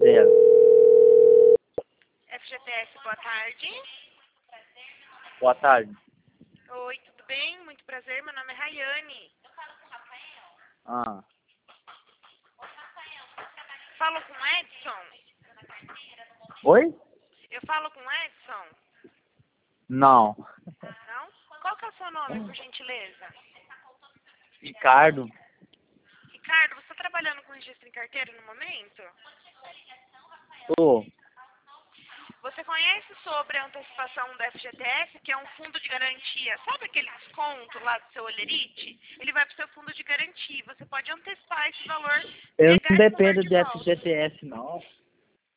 dela. FGTS, boa tarde. Boa tarde. Oi, tudo bem? Muito prazer, meu nome é Rayane. Ah, Falo com o Edson? oi? Eu falo com o Edson? Não. Não? Qual que é o seu nome, por gentileza? Ricardo? Ricardo, você está trabalhando com registro em carteira no momento? Tô. Você conhece sobre a antecipação do FGTS, que é um fundo de garantia? Sabe aquele desconto lá do seu Olerite? Ele vai para o seu fundo de garantia. Você pode antecipar esse valor, Eu pegar não esse valor dependo de de volta. FGTS, não.